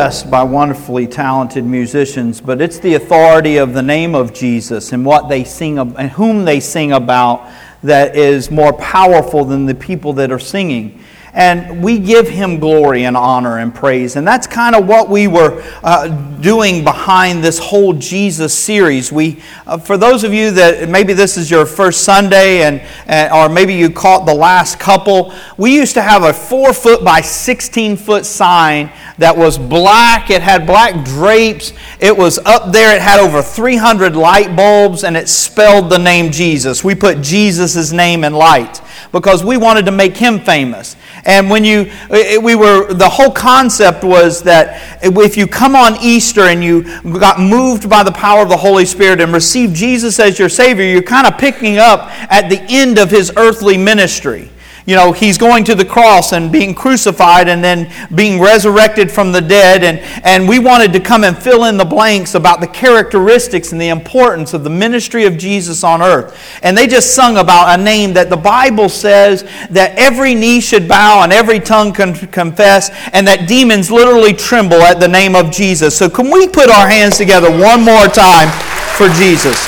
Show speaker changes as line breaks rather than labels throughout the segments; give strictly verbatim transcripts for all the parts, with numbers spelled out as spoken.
blessed by wonderfully talented musicians, but it's the authority of the name of Jesus and what they sing ab- and whom they sing about that is more powerful than the people that are singing. And we give Him glory and honor and praise. And that's kind of what we were uh, doing behind this whole Jesus series. We, uh, for those of you that maybe this is your first Sunday, and, and or maybe you caught the last couple, we used to have a four foot by sixteen foot sign that was black. It had black drapes. It was up there. It had over three hundred light bulbs, and it spelled the name Jesus. We put Jesus' name in light because we wanted to make Him famous. And when you, we were, the whole concept was that if you come on Easter and you got moved by the power of the Holy Spirit and received Jesus as your Savior, you're kind of picking up at the end of His earthly ministry. You know, He's going to the cross and being crucified and then being resurrected from the dead. And, and we wanted to come and fill in the blanks about the characteristics and the importance of the ministry of Jesus on earth. And they just sung about a name that the Bible says that every knee should bow and every tongue can confess, and that demons literally tremble at the name of Jesus. So can we put our hands together one more time for Jesus?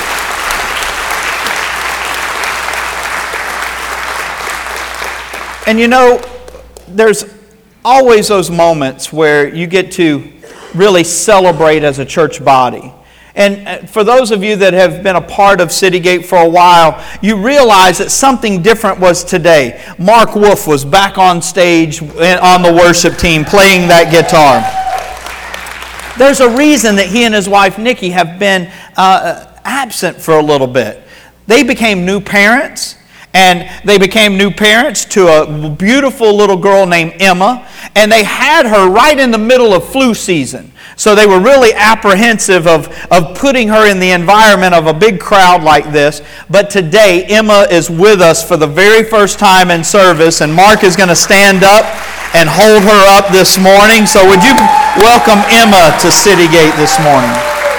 And you know, there's always those moments where you get to really celebrate as a church body. And for those of you that have been a part of Citygate for a while, you realize that something different was today. Mark Wolf was back on stage on the worship team playing that guitar. There's a reason that he and his wife Nikki have been uh, absent for a little bit. They became new parents. And they became new parents to a beautiful little girl named Emma. And they had her right in the middle of flu season. So they were really apprehensive of, of putting her in the environment of a big crowd like this. But today, Emma is with us for the very first time in service. And Mark is going to stand up and hold her up this morning. So would you welcome Emma to Citygate this morning?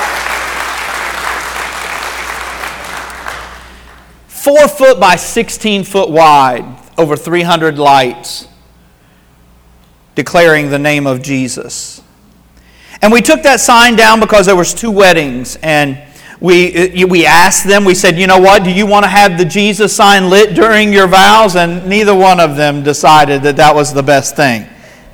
Four foot by sixteen foot wide, over three hundred lights, declaring the name of Jesus. And we took that sign down because there was two weddings, and we we asked them, we said, you know what, do you want to have the Jesus sign lit during your vows? And neither one of them decided that that was the best thing.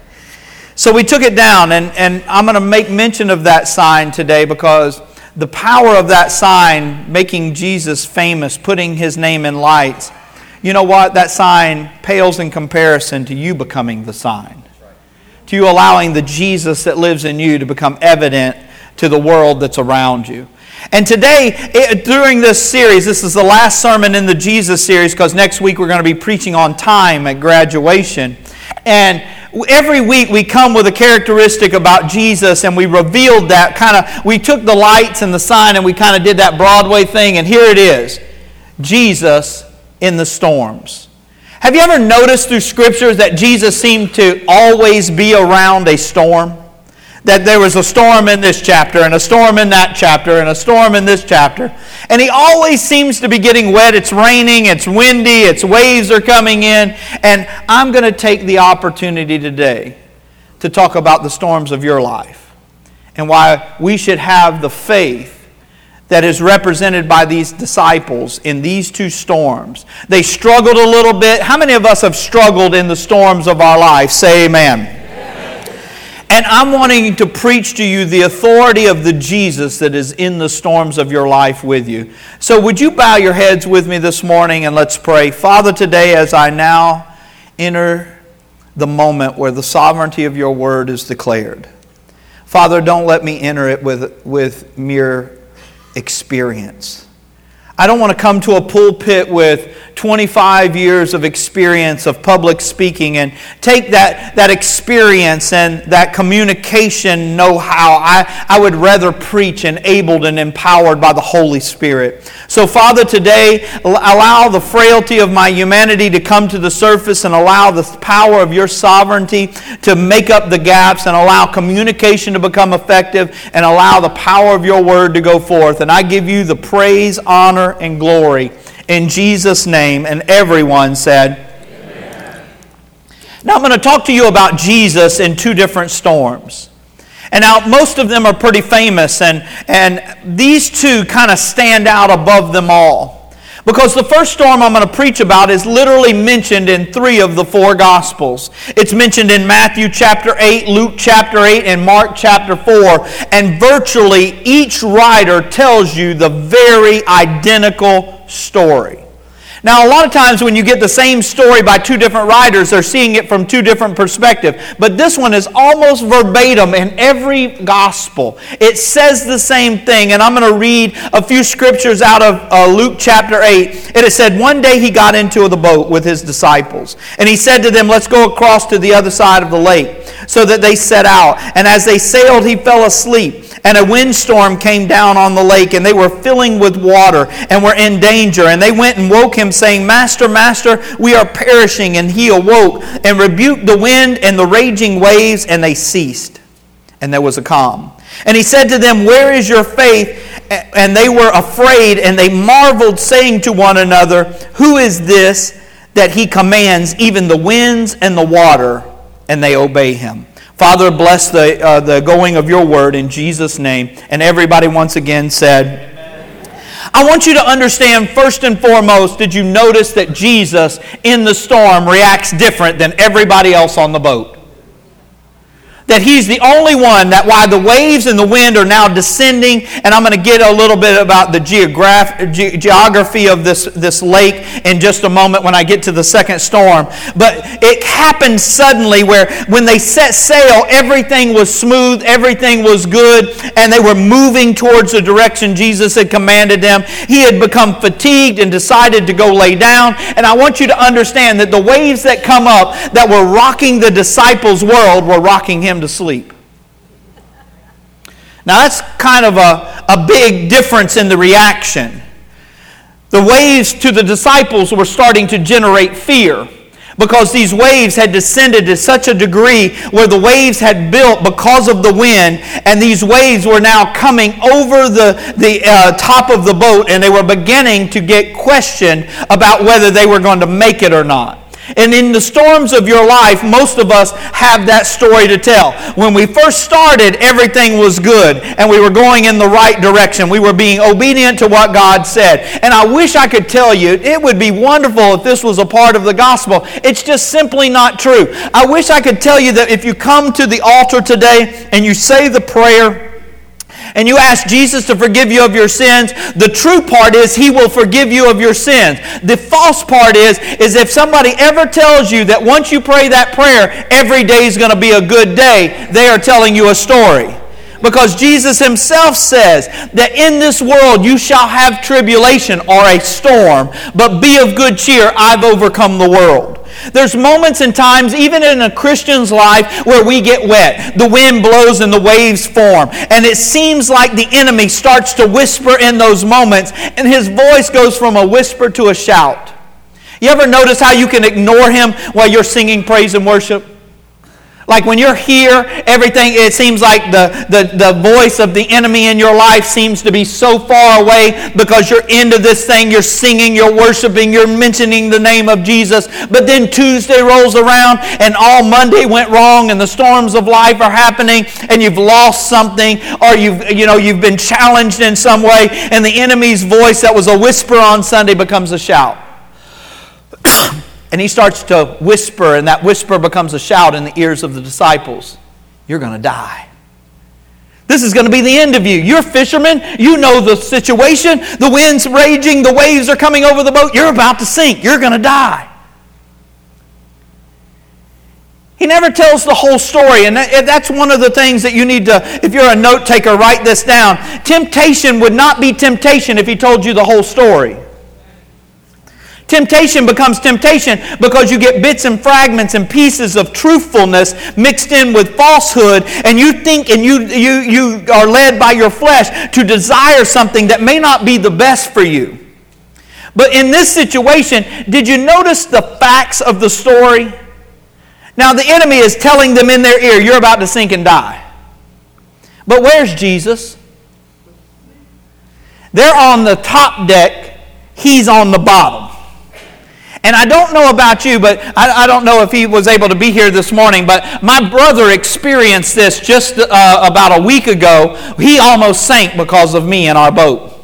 So we took it down, and, and I'm going to make mention of that sign today because the power of that sign, making Jesus famous, putting His name in lights, you know what? That sign pales in comparison to you becoming the sign. To you allowing the Jesus that lives in you to become evident to the world that's around you. And today, it, during this series, this is the last sermon in the Jesus series because next week we're going to be preaching on time at graduation. And every week we come with a characteristic about Jesus, and we revealed that kind of, we took the lights and the sign and we kind of did that Broadway thing, and here it is, Jesus in the storms. Have you ever noticed through Scriptures that Jesus seemed to always be around a storm? That there was a storm in this chapter, and a storm in that chapter, and a storm in this chapter. And He always seems to be getting wet. It's raining, it's windy, its waves are coming in. And I'm going to take the opportunity today to talk about the storms of your life and why we should have the faith that is represented by these disciples in these two storms. They struggled a little bit. How many of us have struggled in the storms of our life? Say amen. And I'm wanting to preach to you the authority of the Jesus that is in the storms of your life with you. So would you bow your heads with me this morning and let's pray. Father, today as I now enter the moment where the sovereignty of your word is declared, Father, don't let me enter it with, with mere experience. I don't want to come to a pulpit with twenty-five years of experience of public speaking and take that, that experience and that communication know-how. I, I would rather preach enabled and empowered by the Holy Spirit. So Father, today, allow the frailty of my humanity to come to the surface and allow the power of your sovereignty to make up the gaps and allow communication to become effective and allow the power of your word to go forth. And I give you the praise, honor, and glory in Jesus' name. And everyone said, amen. Now I'm going to talk to you about Jesus in two different storms. And now most of them are pretty famous, and, and these two kind of stand out above them all. Because the first storm I'm going to preach about is literally mentioned in three of the four Gospels. It's mentioned in Matthew chapter eight, Luke chapter eight, and Mark chapter four. And virtually each writer tells you the very identical story. Now, a lot of times when you get the same story by two different writers, they're seeing it from two different perspectives. But this one is almost verbatim in every gospel. It says the same thing. And I'm going to read a few scriptures out of uh, Luke chapter eight. And it said, one day he got into the boat with his disciples. And he said to them, let's go across to the other side of the lake. So that they set out. And as they sailed, he fell asleep. And a windstorm came down on the lake, and they were filling with water and were in danger. And they went and woke him, saying, Master, Master, we are perishing. And he awoke and rebuked the wind and the raging waves, and they ceased. And there was a calm. And he said to them, where is your faith? And they were afraid, and they marveled, saying to one another, who is this that he commands even the winds and the water, and they obey him? Father, bless the, uh, the going of your word in Jesus' name. And everybody once again said, amen. I want you to understand first and foremost, did you notice that Jesus in the storm reacts different than everybody else on the boat? That he's the only one that while the waves and the wind are now descending, and I'm going to get a little bit about the geograph- ge- geography of this, this lake in just a moment when I get to the second storm. But it happened suddenly where when they set sail, everything was smooth, everything was good, and they were moving towards the direction Jesus had commanded them. He had become fatigued and decided to go lay down. And I want you to understand that the waves that come up that were rocking the disciples' world were rocking him to sleep. Now that's kind of a, a big difference in the reaction. The waves to the disciples were starting to generate fear because these waves had descended to such a degree where the waves had built because of the wind, and these waves were now coming over the, the uh, top of the boat, and they were beginning to get questioned about whether they were going to make it or not. And in the storms of your life, most of us have that story to tell. When we first started, everything was good, and we were going in the right direction. We were being obedient to what God said. And I wish I could tell you, it would be wonderful if this was a part of the gospel. It's just simply not true. I wish I could tell you that if you come to the altar today and you say the prayer, and you ask Jesus to forgive you of your sins, the true part is he will forgive you of your sins. The false part is, is if somebody ever tells you that once you pray that prayer, every day is going to be a good day, they are telling you a story. Because Jesus himself says that in this world you shall have tribulation or a storm, but be of good cheer, I've overcome the world. There's moments and times, even in a Christian's life, where we get wet. The wind blows and the waves form. And it seems like the enemy starts to whisper in those moments, and his voice goes from a whisper to a shout. You ever notice how you can ignore him while you're singing praise and worship? Like when you're here, everything, it seems like the, the, the voice of the enemy in your life seems to be so far away because you're into this thing, you're singing, you're worshiping, you're mentioning the name of Jesus. But then Tuesday rolls around and all Monday went wrong and the storms of life are happening and you've lost something or you've, you know, you've been challenged in some way, and the enemy's voice that was a whisper on Sunday becomes a shout. And he starts to whisper, and that whisper becomes a shout in the ears of the disciples. You're going to die. This is going to be the end of you. You're fishermen. You know the situation. The wind's raging. The waves are coming over the boat. You're about to sink. You're going to die. He never tells the whole story, and that's one of the things that you need to, if you're a note taker, write this down. Temptation would not be temptation if he told you the whole story. Temptation becomes temptation because you get bits and fragments and pieces of truthfulness mixed in with falsehood, and you think and you, you, you are led by your flesh to desire something that may not be the best for you. But in this situation, did you notice the facts of the story? Now the enemy is telling them in their ear, you're about to sink and die. But where's Jesus? They're on the top deck, he's on the bottom. And I don't know about you, but I, I don't know if he was able to be here this morning, but my brother experienced this just uh, about a week ago. He almost sank because of me in our boat.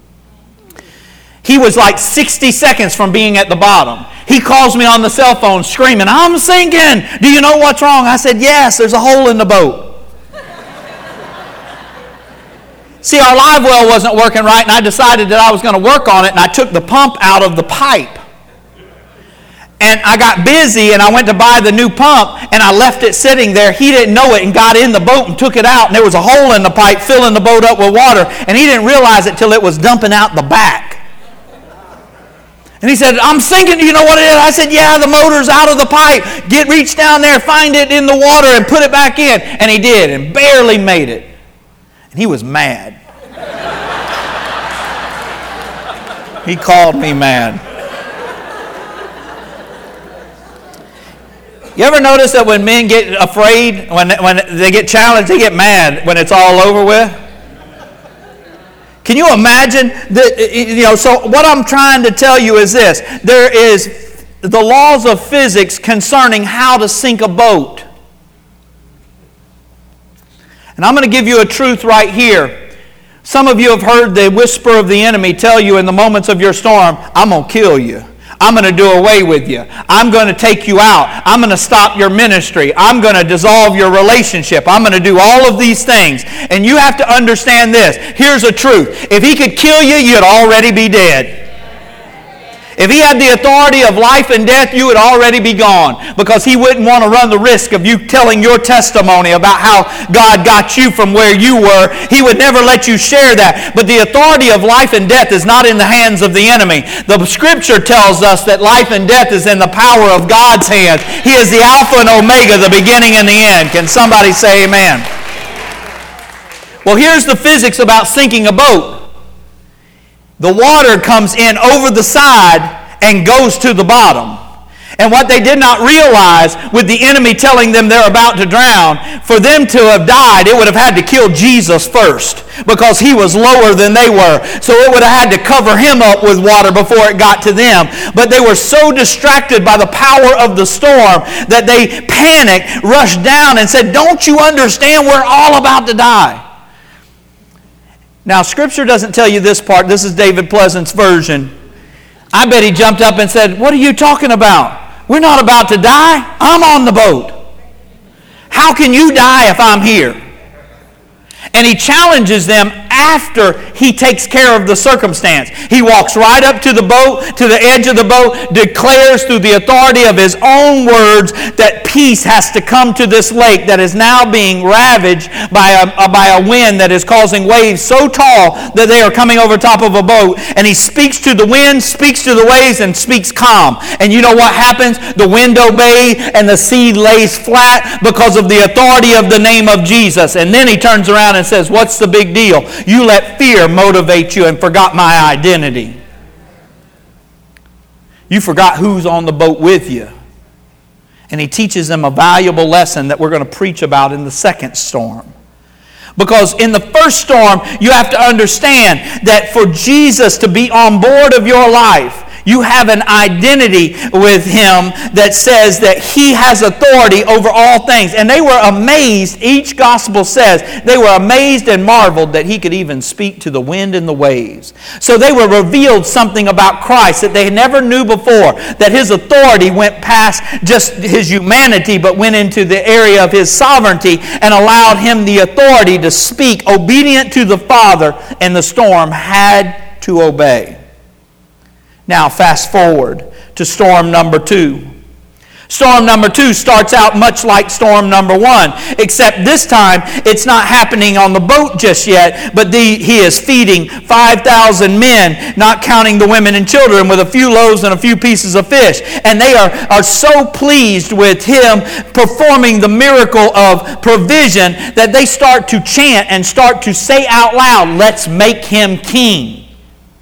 He was like sixty seconds from being at the bottom. He calls me on the cell phone screaming, "I'm sinking. Do you know what's wrong?" I said, "Yes, there's a hole in the boat." See, our live well wasn't working right, and I decided that I was going to work on it, and I took the pump out of the pipe. And I got busy, and I went to buy the new pump, and I left it sitting there. He didn't know it and got in the boat and took it out, and there was a hole in the pipe filling the boat up with water, and he didn't realize it till it was dumping out the back. And he said, "I'm sinking. Do you know what it is?" I said, "Yeah, the motor's out of the pipe. Get reach down there, find it in the water, and put it back in." And he did, and barely made it. And he was mad. He called me mad. You ever notice that when men get afraid, when, when they get challenged, they get mad when it's all over with? Can you imagine? That, you know, so what I'm trying to tell you is this. There is the laws of physics concerning how to sink a boat. And I'm going to give you a truth right here. Some of you have heard the whisper of the enemy tell you in the moments of your storm, "I'm going to kill you. I'm going to do away with you. I'm going to take you out. I'm going to stop your ministry. I'm going to dissolve your relationship. I'm going to do all of these things." And you have to understand this. Here's the truth. If he could kill you, you'd already be dead. If he had the authority of life and death, you would already be gone, because he wouldn't want to run the risk of you telling your testimony about how God got you from where you were. He would never let you share that. But the authority of life and death is not in the hands of the enemy. The Scripture tells us that life and death is in the power of God's hands. He is the Alpha and Omega, the beginning and the end. Can somebody say amen? Well, here's the physics about sinking a boat. The water comes in over the side and goes to the bottom. And what they did not realize, with the enemy telling them they're about to drown, for them to have died, it would have had to kill Jesus first, because he was lower than they were. So it would have had to cover him up with water before it got to them. But they were so distracted by the power of the storm that they panicked, rushed down, and said, "Don't you understand? We're all about to die." Now, Scripture doesn't tell you this part. This is David Pleasant's version. I bet he jumped up and said, "What are you talking about? We're not about to die. I'm on the boat. How can you die if I'm here?" And he challenges them after he takes care of the circumstance. He walks right up to the boat, to the edge of the boat, declares through the authority of his own words that peace has to come to this lake that is now being ravaged by a, by a wind that is causing waves so tall that they are coming over top of a boat. And he speaks to the wind, speaks to the waves, and speaks calm. And you know what happens? The wind obeys and the sea lays flat because of the authority of the name of Jesus. And then he turns around and says, "What's the big deal? You let fear motivate you and forgot my identity. You forgot who's on the boat with you." And he teaches them a valuable lesson that we're going to preach about in the second storm. Because in the first storm, you have to understand that for Jesus to be on board of your life, you have an identity with him that says that he has authority over all things. And they were amazed, each gospel says, they were amazed and marveled that he could even speak to the wind and the waves. So they were revealed something about Christ that they never knew before, that his authority went past just his humanity, but went into the area of his sovereignty and allowed him the authority to speak obedient to the Father, and the storm had to obey. Now, fast forward to storm number two. Storm number two starts out much like storm number one, except this time it's not happening on the boat just yet, but the, he is feeding five thousand men, not counting the women and children, with a few loaves and a few pieces of fish. And they are, are so pleased with him performing the miracle of provision that they start to chant and start to say out loud, "Let's make him king."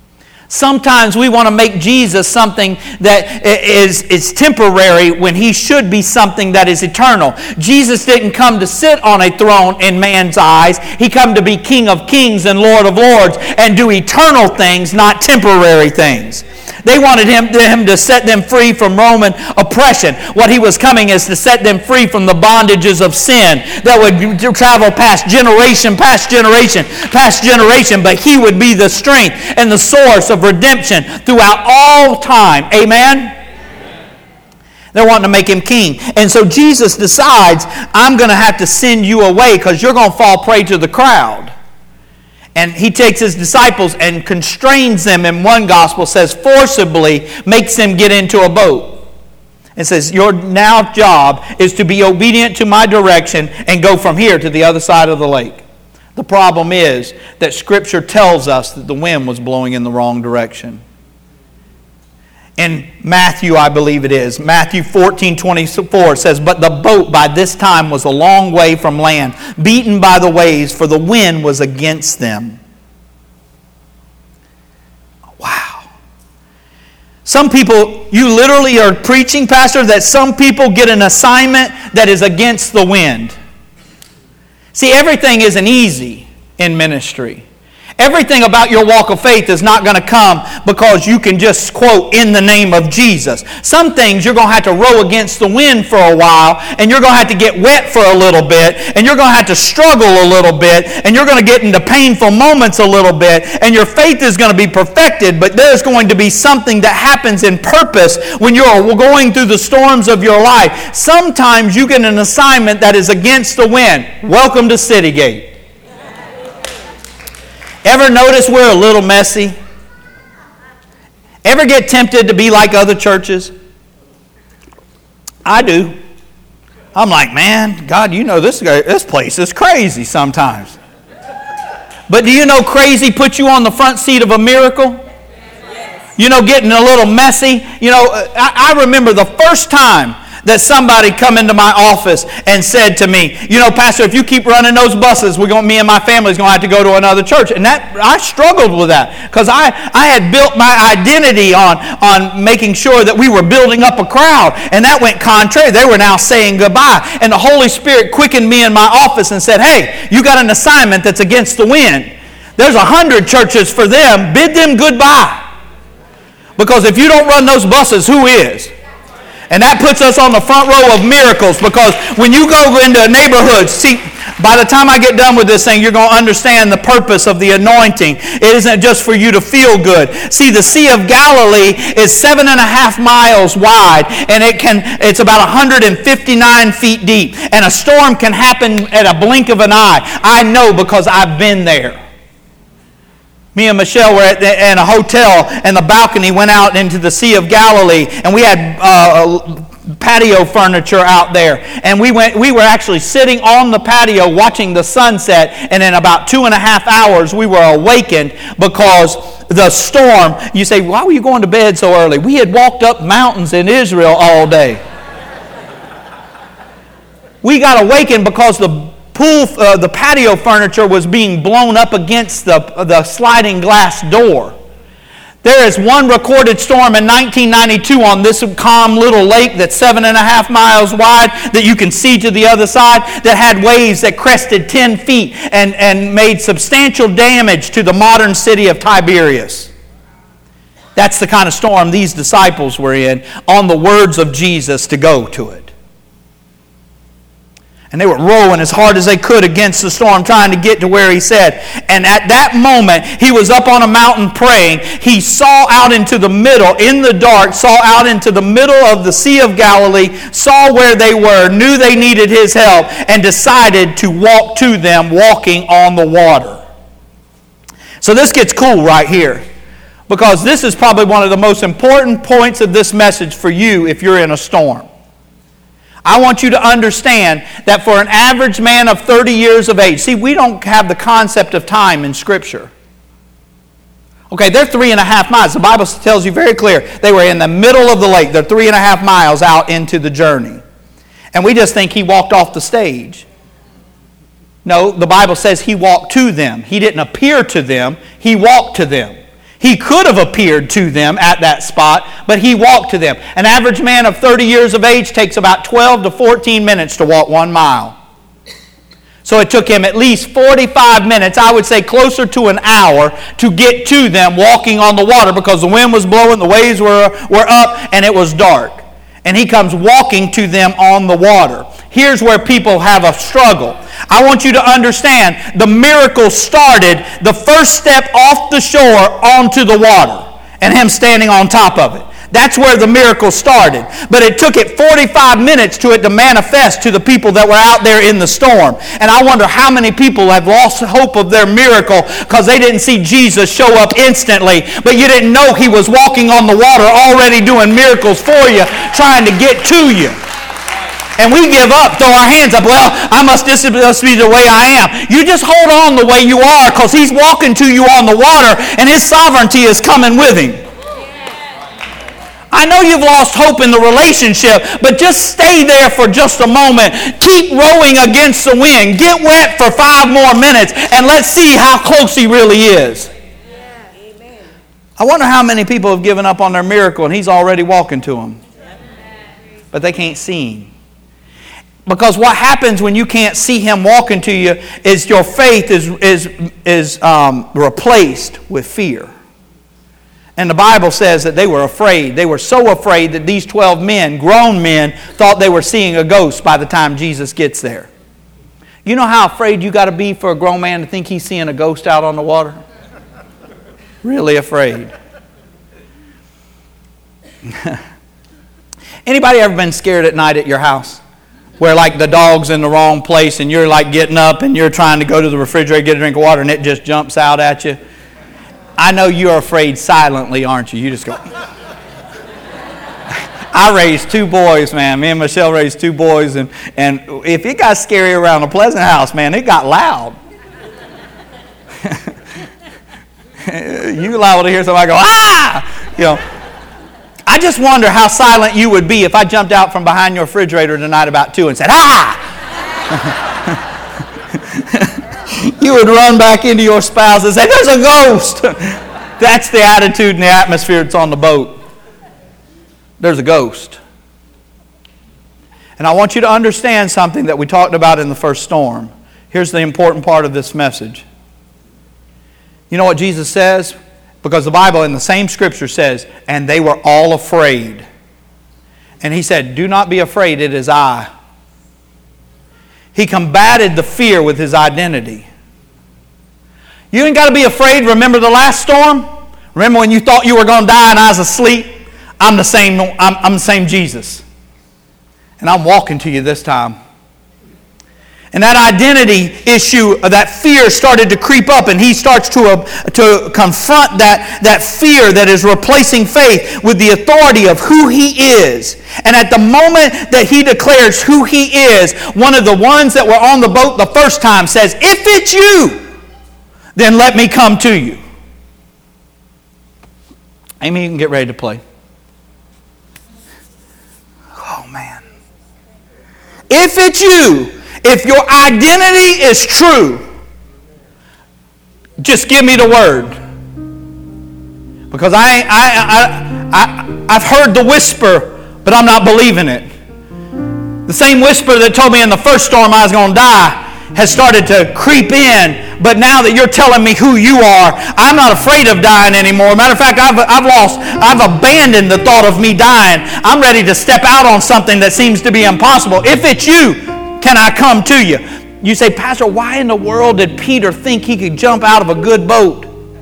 Sometimes we want to make Jesus something that is, is temporary when he should be something that is eternal. Jesus didn't come to sit on a throne in man's eyes. He came to be King of Kings and Lord of Lords and do eternal things, not temporary things. They wanted him, him to set them free from Roman oppression. What he was coming is to set them free from the bondages of sin that would travel past generation, past generation, past generation. But he would be the strength and the source of redemption throughout all time. Amen? They're wanting to make him king. And so Jesus decides, I'm going to have to send you away because you're going to fall prey to the crowd. And he takes his disciples and constrains them, in one gospel says forcibly makes them get into a boat. It says, your now job is to be obedient to my direction and go from here to the other side of the lake. The problem is that Scripture tells us that the wind was blowing in the wrong direction. In Matthew, I believe it is, Matthew fourteen twenty-four says, but the boat by this time was a long way from land, beaten by the waves, for the wind was against them. Wow. Some people, you literally are preaching, Pastor, that some people get an assignment that is against the wind. See, everything isn't easy in ministry. Everything about your walk of faith is not going to come because you can just quote, in the name of Jesus. Some things you're going to have to row against the wind for a while, and you're going to have to get wet for a little bit, and you're going to have to struggle a little bit, and you're going to get into painful moments a little bit, and your faith is going to be perfected, but there's going to be something that happens in purpose when you're going through the storms of your life. Sometimes you get an assignment that is against the wind. Welcome to Citygate. Ever notice we're a little messy? Ever get tempted to be like other churches? I do. I'm like, man, God, you know this this place is crazy sometimes. But do you know crazy puts you on the front seat of a miracle? Yes. You know, getting a little messy. You know, I, I remember the first time that somebody come into my office and said to me, you know, Pastor, if you keep running those buses, we're going, me and my family's going to have to go to another church. And that I struggled with that because I, I had built my identity on, on making sure that we were building up a crowd. And that went contrary. They were now saying goodbye. And the Holy Spirit quickened me in my office and said, hey, you got an assignment that's against the wind. There's a hundred churches for them. Bid them goodbye. Because if you don't run those buses, who is? And that puts us on the front row of miracles, because when you go into a neighborhood, see, by the time I get done with this thing, you're going to understand the purpose of the anointing. It isn't just for you to feel good. See, the Sea of Galilee is seven and a half miles wide, and it can it's about one hundred fifty-nine feet deep. And a storm can happen at a blink of an eye. I know because I've been there. Me and Michelle were at the, in a hotel, and the balcony went out into the Sea of Galilee, and we had uh, patio furniture out there. And we went. We were actually sitting on the patio watching the sunset, and in about two and a half hours, we were awakened because the storm. You say, why were you going to bed so early? We had walked up mountains in Israel all day. We got awakened because the Pool, uh, the patio furniture was being blown up against the, the sliding glass door. There is one recorded storm in nineteen ninety-two on this calm little lake that's seven and a half miles wide that you can see to the other side, that had waves that crested ten feet and, and made substantial damage to the modern city of Tiberias. That's the kind of storm these disciples were in, on the words of Jesus to go to it. And they were rowing as hard as they could against the storm, trying to get to where he said. And at that moment, he was up on a mountain praying. He saw out into the middle, in the dark, saw out into the middle of the Sea of Galilee, saw where they were, knew they needed his help, and decided to walk to them, walking on the water. So this gets cool right here, because this is probably one of the most important points of this message for you if you're in a storm. I want you to understand that for an average man of thirty years of age, see, we don't have the concept of time in Scripture. Okay, they're three and a half miles. The Bible tells you very clear. They were in the middle of the lake. They're three and a half miles out into the journey. And we just think he walked off the stage. No, the Bible says he walked to them. He didn't appear to them. He walked to them. He could have appeared to them at that spot, but he walked to them. An average man of thirty years of age takes about twelve to fourteen minutes to walk one mile. So it took him at least forty-five minutes, I would say closer to an hour, to get to them walking on the water because the wind was blowing, the waves were, were up, and it was dark. And he comes walking to them on the water. Here's where people have a struggle. I want you to understand the miracle started the first step off the shore onto the water and him standing on top of it. That's where the miracle started. But it took it forty-five minutes to it to manifest to the people that were out there in the storm. And I wonder how many people have lost hope of their miracle because they didn't see Jesus show up instantly. But you didn't know he was walking on the water already doing miracles for you, trying to get to you. And we give up, throw our hands up. Well, I must this must be the way I am. You just hold on the way you are because he's walking to you on the water and his sovereignty is coming with him. I know you've lost hope in the relationship, but just stay there for just a moment. Keep rowing against the wind. Get wet for five more minutes, and let's see how close he really is. Yeah. Amen. I wonder how many people have given up on their miracle, and he's already walking to them. But they can't see him. Because what happens when you can't see him walking to you is your faith is, is, is um, replaced with fear. And the Bible says that they were afraid. They were so afraid that these twelve men, grown men, thought they were seeing a ghost by the time Jesus gets there. You know how afraid you got to be for a grown man to think he's seeing a ghost out on the water? Really afraid. Anybody ever been scared at night at your house? Where like the dog's in the wrong place and you're like getting up and you're trying to go to the refrigerator, get a drink of water, and it just jumps out at you? I know you're afraid silently, aren't you? You just go. I raised two boys, man. Me and Michelle raised two boys, and, and if it got scary around a Pleasant house, man, it got loud. You liable to hear somebody go, ah! You know. I just wonder how silent you would be if I jumped out from behind your refrigerator tonight about two and said, ah! You would run back into your spouse and say, there's a ghost. That's the attitude and the atmosphere that's on the boat. There's a ghost. And I want you to understand something that we talked about in the first storm. Here's the important part of this message. You know what Jesus says? Because the Bible in the same scripture says, and they were all afraid. And he said, do not be afraid, it is I. He combated the fear with his identity. You ain't got to be afraid. Remember the last storm? Remember when you thought you were going to die and I was asleep? I'm the same, I'm, I'm the same Jesus. And I'm walking to you this time. And that identity issue, that fear started to creep up, and he starts to, uh, to confront that, that fear that is replacing faith with the authority of who he is. And at the moment that he declares who he is, one of the ones that were on the boat the first time says, if it's you, then let me come to you. Amy, you can get ready to play. Oh, man. If it's you, if your identity is true, just give me the word. Because I, I, I, I, I've heard the whisper, but I'm not believing it. The same whisper that told me in the first storm I was going to die has started to creep in. But now that you're telling me who you are, I'm not afraid of dying anymore. Matter of fact, I've, I've lost, I've abandoned the thought of me dying. I'm ready to step out on something that seems to be impossible. If it's you, can I come to you? You say, Pastor, why in the world did Peter think he could jump out of a good boat?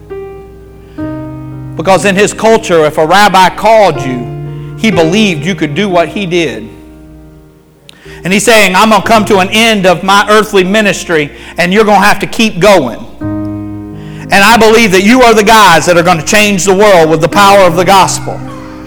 Because in his culture, if a rabbi called you, he believed you could do what he did. And he's saying, I'm going to come to an end of my earthly ministry, and you're going to have to keep going. And I believe that you are the guys that are going to change the world with the power of the gospel.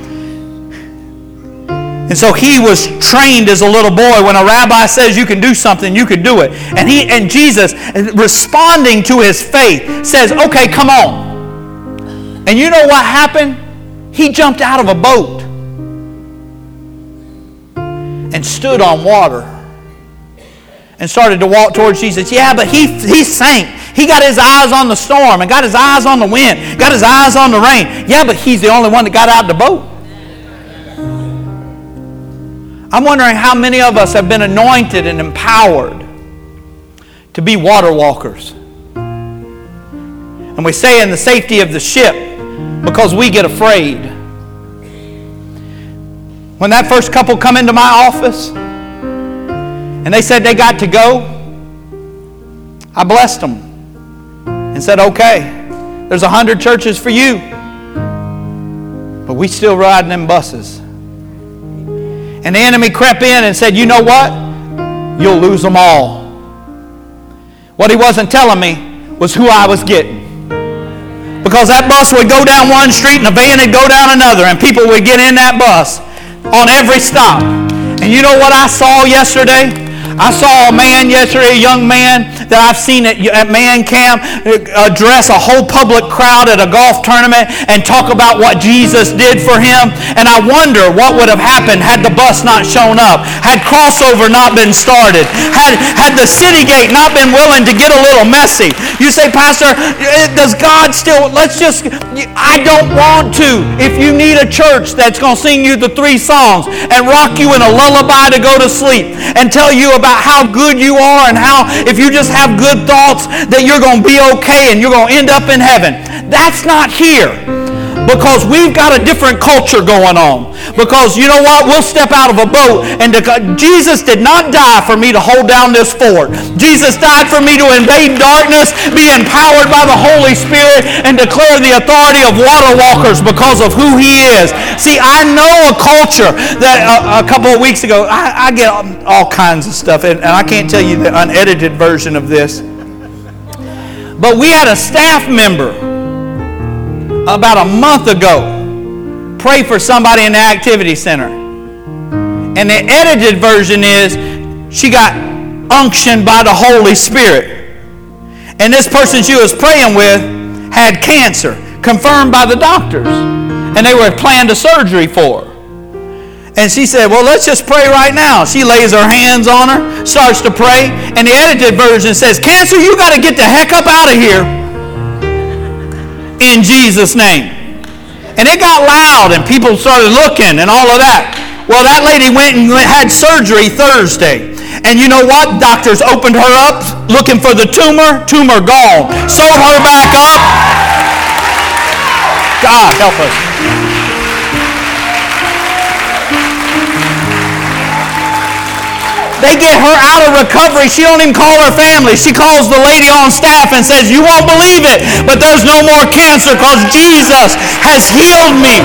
And so he was trained as a little boy. When a rabbi says you can do something, you can do it. And he and Jesus, responding to his faith, says, okay, come on. And you know what happened? He jumped out of a boat and stood on water and started to walk towards Jesus. Yeah, but he, he sank. He got his eyes on the storm and got his eyes on the wind, got his eyes on the rain. Yeah, but he's the only one that got out the boat. I'm wondering how many of us have been anointed and empowered to be water walkers. And we stay in the safety of the ship because we get afraid. When that first couple come into my office and they said they got to go, I blessed them and said, okay, there's a hundred churches for you, but we still riding them buses. And the enemy crept in and said, you know what? You'll lose them all. What he wasn't telling me was who I was getting. Because that bus would go down one street and a van would go down another, and people would get in that bus on every stop. And you know what I saw yesterday? I saw a man yesterday, a young man that I've seen at, at Man Camp address a whole public crowd at a golf tournament and talk about what Jesus did for him. And I wonder what would have happened had the bus not shown up, had crossover not been started, had, had the city gate not been willing to get a little messy. You say, Pastor, does God still, let's just, I don't want to. If you need a church that's going to sing you the three songs and rock you in a lullaby to go to sleep and tell you about how good you are and how if you just have good thoughts that you're going to be okay and you're going to end up in heaven. That's not here. Because we've got a different culture going on. Because you know what? We'll step out of a boat and to, Jesus did not die for me to hold down this fort. Jesus died for me to invade darkness, be empowered by the Holy Spirit, and declare the authority of water walkers because of who He is. See, I know a culture that a, a couple of weeks ago, I, I get all kinds of stuff, and, and I can't tell you the unedited version of this. But we had a staff member about a month ago pray for somebody in the activity center. And the edited version is she got unctioned by the Holy Spirit. And this person she was praying with had cancer, confirmed by the doctors. And they were planned a surgery for her. And she said, well, let's just pray right now. She lays her hands on her, starts to pray. And the edited version says, cancer, you got to get the heck up out of here. In Jesus' name. And it got loud and people started looking and all of that. Well, that lady went and had surgery Thursday. And you know what? Doctors opened her up looking for the tumor. Tumor gone. Sewed her back up. God help us. They get her out of recovery. She don't even call her family. She calls the lady on staff and says, you won't believe it, but there's no more cancer because Jesus has healed me.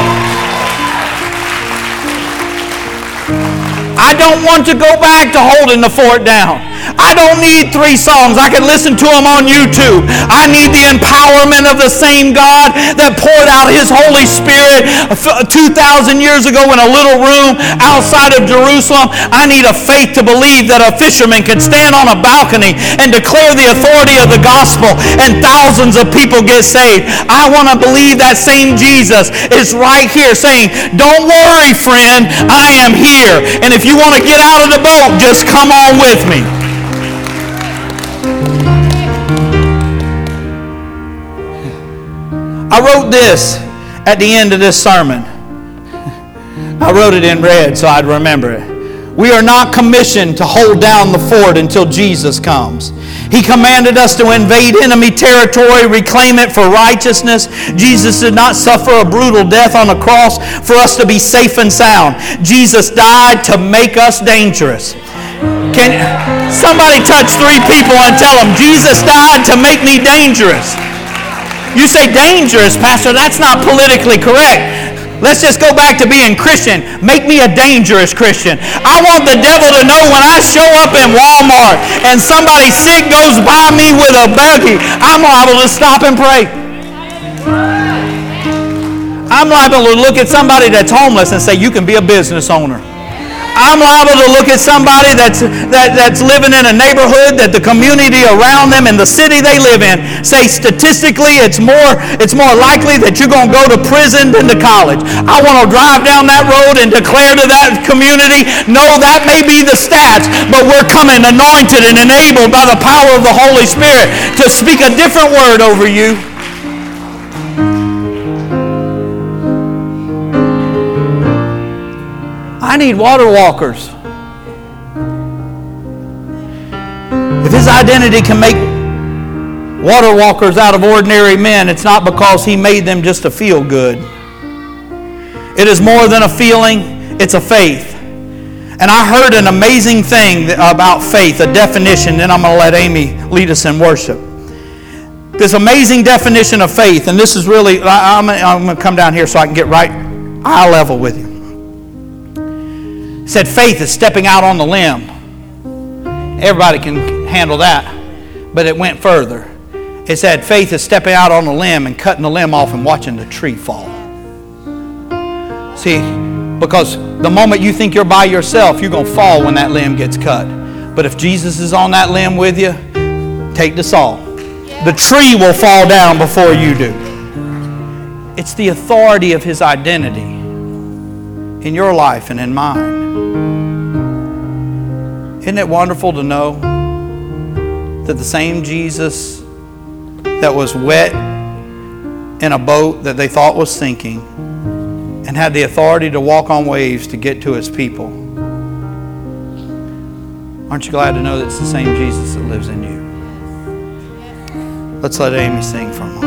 I don't want to go back to holding the fort down. I don't need three songs. I can listen to them on YouTube. I need the empowerment of the same God that poured out His Holy Spirit two thousand years ago in a little room outside of Jerusalem. I need a faith to believe that a fisherman can stand on a balcony and declare the authority of the gospel and thousands of people get saved. I want to believe that same Jesus is right here saying, don't worry, friend, I am here. And if you want to get out of the boat, just come on with me. I wrote this at the end of this sermon. I wrote it in red so I'd remember it. We are not commissioned to hold down the fort until Jesus comes. He commanded us to invade enemy territory, reclaim it for righteousness. Jesus did not suffer a brutal death on the cross for us to be safe and sound. Jesus died to make us dangerous. Can somebody touch three people and tell them, Jesus died to make me dangerous? You say dangerous, Pastor, that's not politically correct. Let's just go back to being Christian. Make me a dangerous Christian. I want the devil to know when I show up in Walmart and somebody sick goes by me with a buggy, I'm liable to stop and pray. I'm liable to look at somebody that's homeless and say, you can be a business owner. I'm liable to look at somebody that's, that, that's living in a neighborhood that the community around them in the city they live in say statistically it's more, it's more likely that you're going to go to prison than to college. I want to drive down that road and declare to that community, no, that may be the stats, but we're coming anointed and enabled by the power of the Holy Spirit to speak a different word over you. I need water walkers. If his identity can make water walkers out of ordinary men, it's not because he made them just to feel good. It is more than a feeling, it's a faith. And I heard an amazing thing about faith, a definition, then I'm going to let Amy lead us in worship. This amazing definition of faith, and this is really, I'm, I'm going to come down here so I can get right eye level with you. It said faith is stepping out on the limb. Everybody can handle that, but it went further. It said faith is stepping out on the limb and cutting the limb off and watching the tree fall. See, because the moment you think you're by yourself, you're going to fall when that limb gets cut. But if Jesus is on that limb with you, take the saw. The tree will fall down before you do. It's the authority of his identity in your life and in mine. Isn't it wonderful to know that the same Jesus that was wet in a boat that they thought was sinking and had the authority to walk on waves to get to his people? Aren't you glad to know that it's the same Jesus that lives in you? Let's let Amy sing for a moment.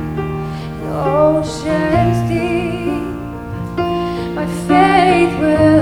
Faith will